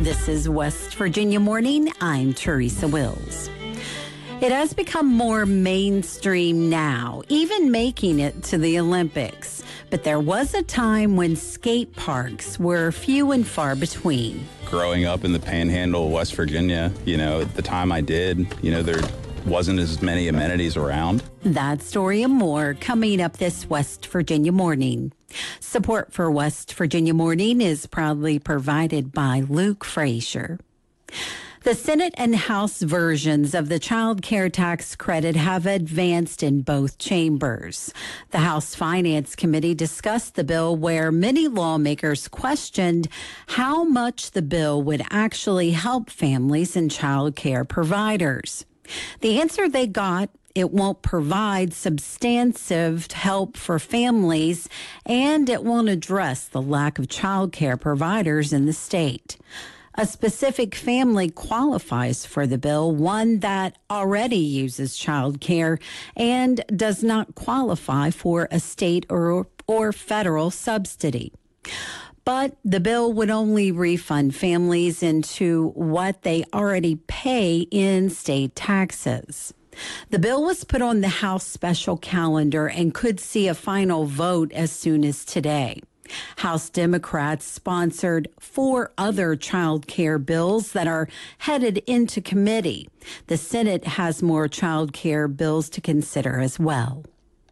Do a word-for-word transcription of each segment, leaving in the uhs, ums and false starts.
This is West Virginia Morning. I'm Teresa Wills. It has become more mainstream now, even making it to the Olympics. But there was a time when skate parks were few and far between. Growing up in the panhandle of West Virginia, you know, at the time I did, you know, there wasn't as many amenities around. That story and more coming up this West Virginia Morning. Support for West Virginia Morning is proudly provided by Luke Frazier. The Senate and House versions of the child care tax credit have advanced in both chambers. The House Finance Committee discussed the bill where many lawmakers questioned how much the bill would actually help families and child care providers. The answer they got: it won't provide substantive help for families, and it won't address the lack of child care providers in the state. A specific family qualifies for the bill, one that already uses child care and does not qualify for a state or, or federal subsidy. But the bill would only refund families into what they already pay in state taxes. The bill was put on the House special calendar and could see a final vote as soon as today. House Democrats sponsored four other child care bills that are headed into committee. The Senate has more child care bills to consider as well.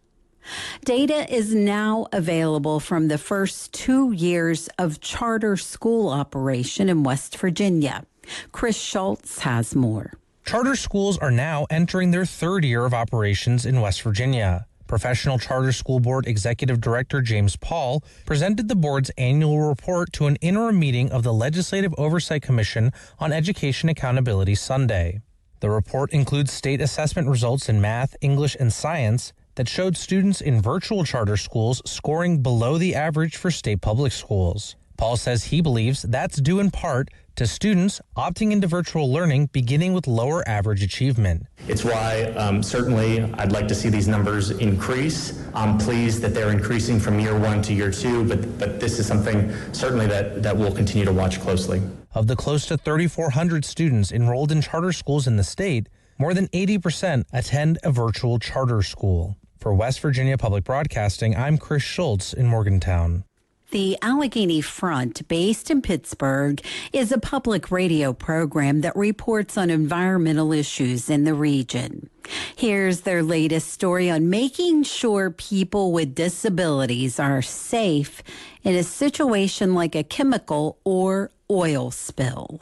Data is now available from the first two years of charter school operation in West Virginia. Chris Schultz has more. Charter schools are now entering their third year of operations in West Virginia. Professional Charter School Board Executive Director James Paul presented the board's annual report to an interim meeting of the Legislative Oversight Commission on Education Accountability Sunday. The report includes state assessment results in math, English, and science that showed students in virtual charter schools scoring below the average for state public schools. Paul says he believes that's due in part to students opting into virtual learning beginning with lower average achievement. It's why um, certainly I'd like to see these numbers increase. I'm pleased that they're increasing from year one to year two, but but this is something certainly that, that we'll continue to watch closely. Of the close to thirty-four hundred students enrolled in charter schools in the state, more than eighty percent attend a virtual charter school. For West Virginia Public Broadcasting, I'm Chris Schultz in Morgantown. The Allegheny Front, based in Pittsburgh, is a public radio program that reports on environmental issues in the region. Here's their latest story on making sure people with disabilities are safe in a situation like a chemical or oil spill.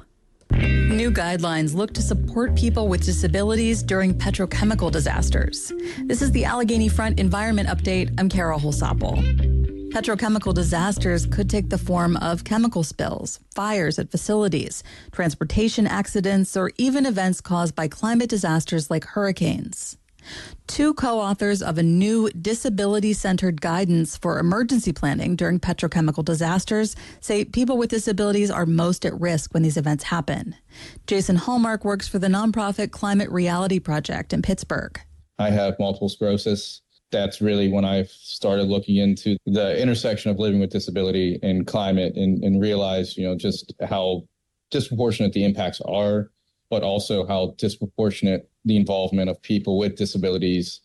New guidelines look to support people with disabilities during petrochemical disasters. This is the Allegheny Front Environment Update. I'm Carol Holsapple. Petrochemical disasters could take the form of chemical spills, fires at facilities, transportation accidents, or even events caused by climate disasters like hurricanes. Two co-authors of a new disability-centered guidance for emergency planning during petrochemical disasters say people with disabilities are most at risk when these events happen. Jason Hallmark works for the nonprofit Climate Reality Project in Pittsburgh. I have multiple sclerosis. That's really when I started looking into the intersection of living with disability and climate and, and realized, you know, just how disproportionate the impacts are, but also how disproportionate the involvement of people with disabilities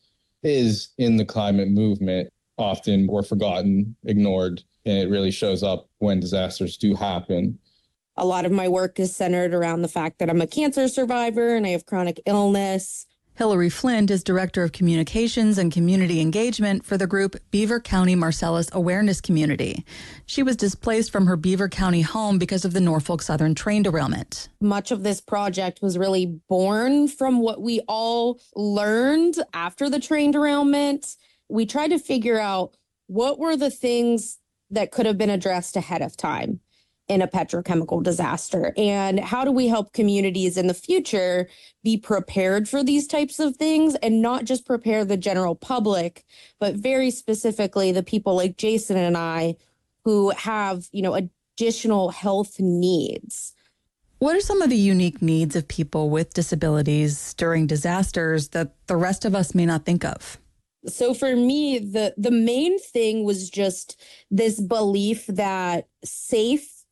is in the climate movement. Often we're forgotten, ignored, and it really shows up when disasters do happen. A lot of my work is centered around the fact that I'm a cancer survivor and I have chronic illness. Hillary Flint is Director of Communications and Community Engagement for the group Beaver County Marcellus Awareness Community. She was displaced from her Beaver County home because of the Norfolk Southern train derailment. Much of this project was really born from what we all learned after the train derailment. We tried to figure out what were the things that could have been addressed ahead of time in a petrochemical disaster, and how do we help communities in the future be prepared for these types of things and not just prepare the general public, but very specifically the people like Jason and I who have, you know, additional health needs. What are some of the unique needs of people with disabilities during disasters that the rest of us may not think of? So for me, the, the main thing was just this belief that safe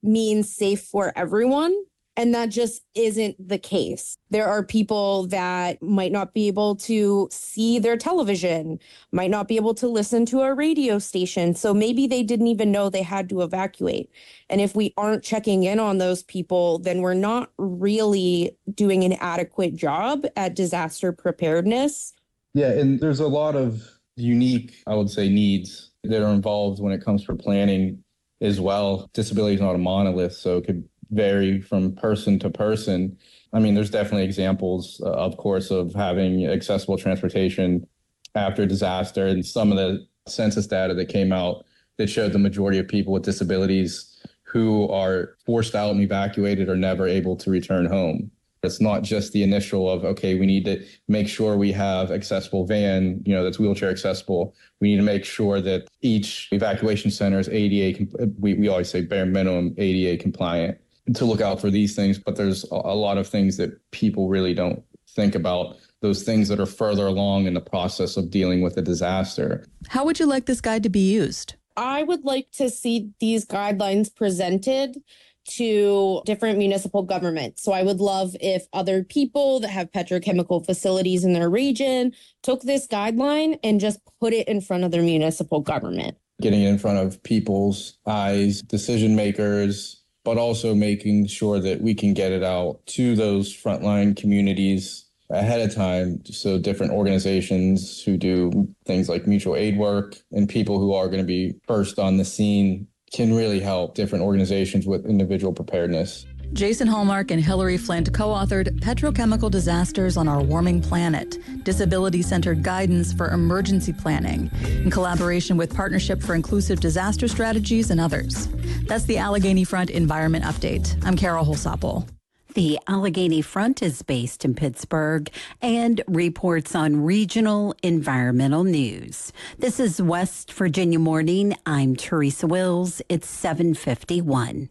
means safe for everyone. And that just isn't the case. There are people that might not be able to see their television, might not be able to listen to a radio station. So maybe they didn't even know they had to evacuate. And if we aren't checking in on those people, then we're not really doing an adequate job at disaster preparedness. Yeah, and there's a lot of unique, I would say, needs that are involved when it comes for planning as well. Disability is not a monolith, so it could vary from person to person. I mean, there's definitely examples, uh, of course, of having accessible transportation after disaster, and some of the census data that came out that showed the majority of people with disabilities who are forced out and evacuated are never able to return home. It's not just the initial of, okay, we need to make sure we have accessible van, you know, that's wheelchair accessible. We need to make sure that each evacuation center is A D A, we, we always say bare minimum A D A compliant, to look out for these things. But there's a lot of things that people really don't think about, those things that are further along in the process of dealing with a disaster. How would you like this guide to be used? I would like to see these guidelines presented to different municipal governments. So I would love if other people that have petrochemical facilities in their region took this guideline and just put it in front of their municipal government. Getting it in front of people's eyes, decision makers, but also making sure that we can get it out to those frontline communities ahead of time. So different organizations who do things like mutual aid work and people who are going to be first on the scene can really help different organizations with individual preparedness. Jason Hallmark and Hillary Flint co-authored Petrochemical Disasters on Our Warming Planet, Disability-Centered Guidance for Emergency Planning, in collaboration with Partnership for Inclusive Disaster Strategies and others. That's the Allegheny Front Environment Update. I'm Carol Holsapple. The Allegheny Front is based in Pittsburgh and reports on regional environmental news. This is West Virginia Morning. I'm Teresa Wills. It's seven fifty-one.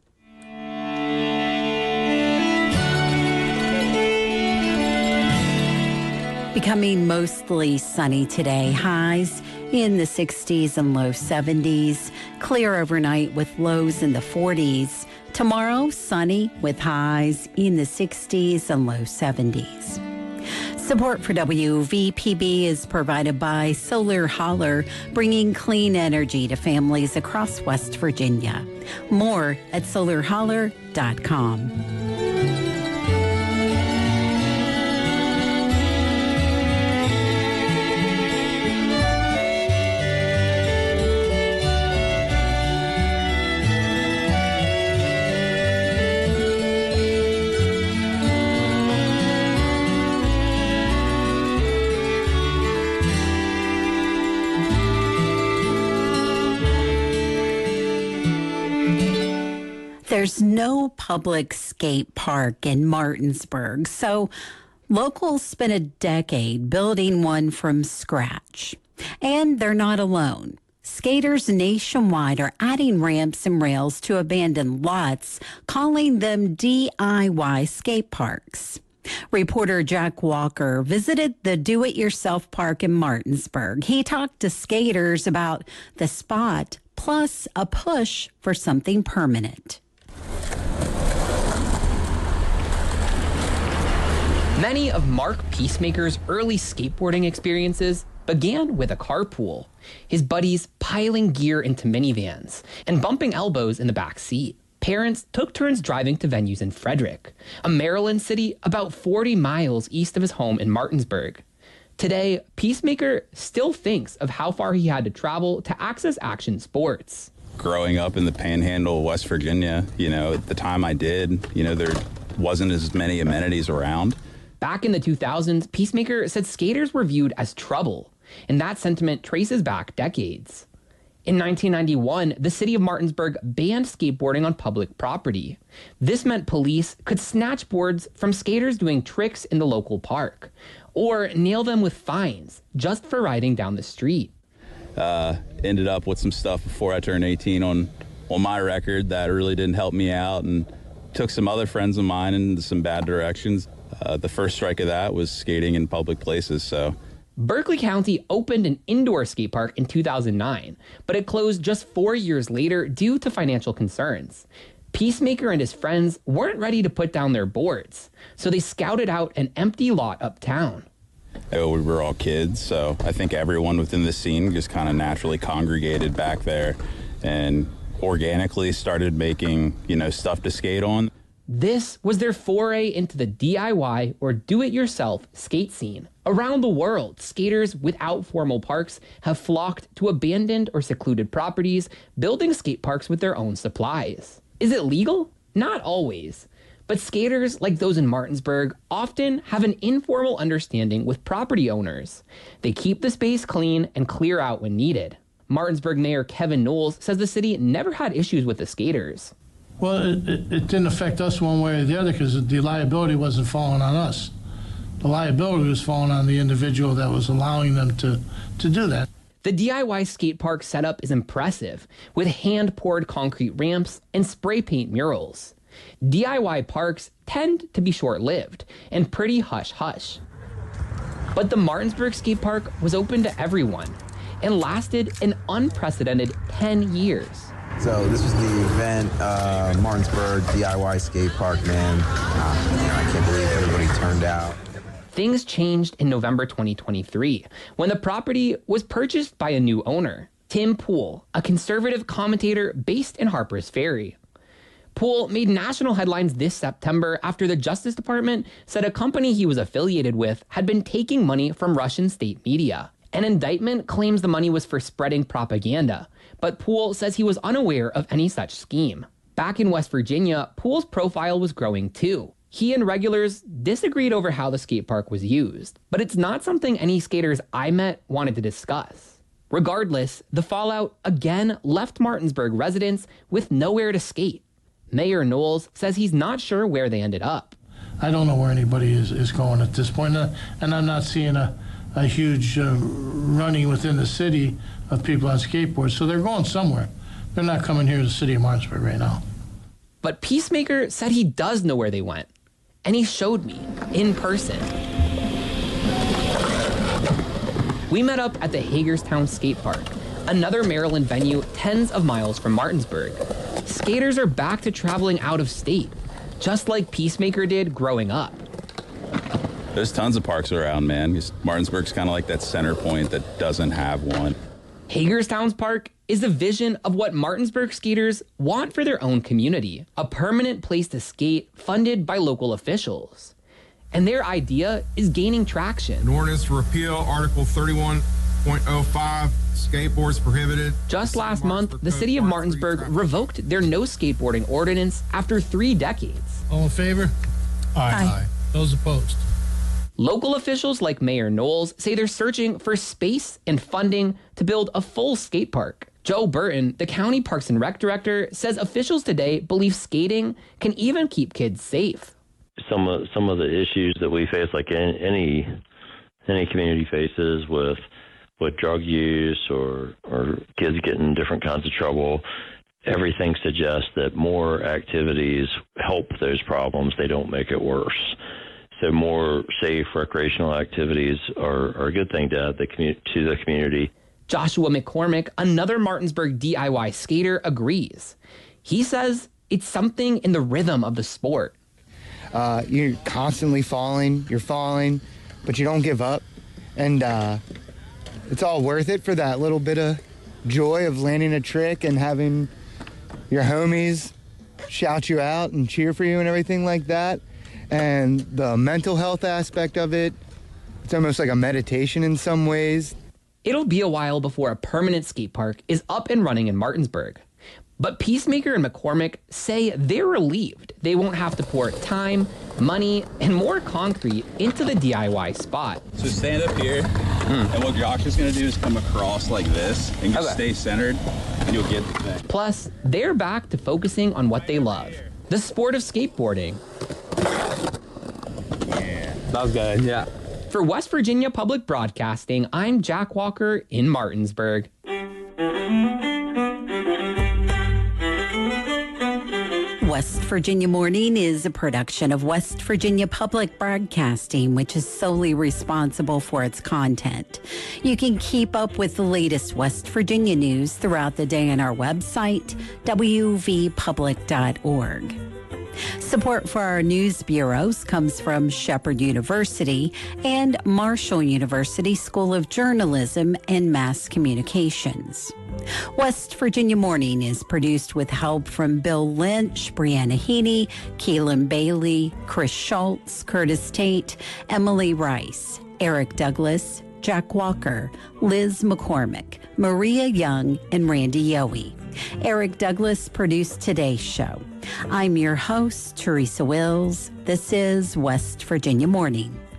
Becoming mostly sunny today. Highs in the sixties and low seventies. Clear overnight with lows in the forties. Tomorrow, sunny with highs in the sixties and low seventies. Support for W V P B is provided by Solar Holler, bringing clean energy to families across West Virginia. More at solar holler dot com. There's no public skate park in Martinsburg, so locals spent a decade building one from scratch. And they're not alone. Skaters nationwide are adding ramps and rails to abandoned lots, calling them D I Y skate parks. Reporter Jack Walker visited the Do-It-Yourself Park in Martinsburg. He talked to skaters about the spot, plus a push for something permanent. Many of Mark Peacemaker's early skateboarding experiences began with a carpool, his buddies piling gear into minivans and bumping elbows in the back seat. Parents took turns driving to venues in Frederick, a Maryland city about forty miles east of his home in Martinsburg. Today, Peacemaker still thinks of how far he had to travel to access action sports. Growing up in the Panhandle of West Virginia, you know, at the time I did, you know, there wasn't as many amenities around. Back in the two thousands, Peacemaker said skaters were viewed as trouble, and that sentiment traces back decades. In nineteen ninety-one, the city of Martinsburg banned skateboarding on public property. This meant police could snatch boards from skaters doing tricks in the local park, or nail them with fines just for riding down the street. Uh, ended up with some stuff before I turned eighteen on, on my record that really didn't help me out, and took some other friends of mine in some bad directions. Uh, the first strike of that was skating in public places, so. Berkeley County opened an indoor skate park in two thousand nine, but it closed just four years later due to financial concerns. Peacemaker and his friends weren't ready to put down their boards, so they scouted out an empty lot uptown. Oh, we were all kids, so I think everyone within the scene just kind of naturally congregated back there and organically started making, you know, stuff to skate on. This was their foray into the D I Y or do-it-yourself skate scene. Around the world, skaters without formal parks have flocked to abandoned or secluded properties, building skate parks with their own supplies. Is it legal? Not always. But skaters, like those in Martinsburg, often have an informal understanding with property owners. They keep the space clean and clear out when needed. Martinsburg Mayor Kevin Knowles says the city never had issues with the skaters. Well, it, it, it didn't affect us one way or the other because the liability wasn't falling on us. The liability was falling on the individual that was allowing them to, to do that. The D I Y skate park setup is impressive, with hand-poured concrete ramps and spray paint murals. D I Y parks tend to be short-lived and pretty hush-hush. But the Martinsburg skate park was open to everyone and lasted an unprecedented ten years. So this was the event, uh, Martinsburg D I Y skate park, man. Uh, you know, I can't believe everybody turned out. Things changed in November twenty twenty-three when the property was purchased by a new owner, Tim Pool, a conservative commentator based in Harpers Ferry. Pool made national headlines this September after the Justice Department said a company he was affiliated with had been taking money from Russian state media. An indictment claims the money was for spreading propaganda, but Pool says he was unaware of any such scheme. Back in West Virginia, Pool's profile was growing too. He and regulars disagreed over how the skate park was used, but it's not something any skaters I met wanted to discuss. Regardless, the fallout again left Martinsburg residents with nowhere to skate. Mayor Knowles says he's not sure where they ended up. I don't know where anybody is, is going at this point, uh, and I'm not seeing a, a huge uh, running within the city of people on skateboards, so they're going somewhere. They're not coming here to the city of Martinsburg right now. But Peacemaker said he does know where they went, and he showed me in person. We met up at the Hagerstown Skate Park, another Maryland venue tens of miles from Martinsburg. Skaters are back to traveling out of state, just like Peacemaker did growing up. There's tons of parks around, man. Martinsburg's kind of like that center point that doesn't have one. Hagerstown's park is a vision of what Martinsburg skaters want for their own community, a permanent place to skate funded by local officials. And their idea is gaining traction. An ordinance to repeal Article thirty-one point oh five, skateboards prohibited. Just last month, the city of Martinsburg revoked their no skateboarding ordinance after three decades. All in favor? Aye. Aye. Those opposed? Local officials like Mayor Knowles say they're searching for space and funding to build a full skate park. Joe Burton, the county Parks and Rec director, says officials today believe skating can even keep kids safe. Some of some of the issues that we face, like any any community faces with with drug use or or kids getting different kinds of trouble, everything suggests that more activities help those problems. They don't make it worse. So more safe recreational activities are, are a good thing to add the commu- to the community. Joshua McCormick, another Martinsburg D I Y skater, agrees. He says it's something in the rhythm of the sport. Uh, you're constantly falling, you're falling, but you don't give up. And uh, it's all worth it for that little bit of joy of landing a trick and having your homies shout you out and cheer for you and everything like that. And the mental health aspect of it, it's almost like a meditation in some ways. It'll be a while before a permanent skate park is up and running in Martinsburg. But Peacemaker and McCormick say they're relieved they won't have to pour time, money, and more concrete into the D I Y spot. So stand up here, mm. and what Josh is going to do is come across like this and just okay. stay centered, and you'll get the thing. Plus, they're back to focusing on what they love, the sport of skateboarding. Yeah. That was good, yeah. For West Virginia Public Broadcasting, I'm Jack Walker in Martinsburg. West Virginia Morning is a production of West Virginia Public Broadcasting, which is solely responsible for its content. You can keep up with the latest West Virginia news throughout the day on our website, w v public dot org. Support for our news bureaus comes from Shepherd University and Marshall University School of Journalism and Mass Communications. West Virginia Morning is produced with help from Bill Lynch, Brianna Heaney, Keelan Bailey, Chris Schultz, Curtis Tate, Emily Rice, Eric Douglas, Jack Walker, Liz McCormick, Maria Young, and Randy Yowie. Eric Douglas produced today's show. I'm your host, Teresa Wills. This is West Virginia Morning.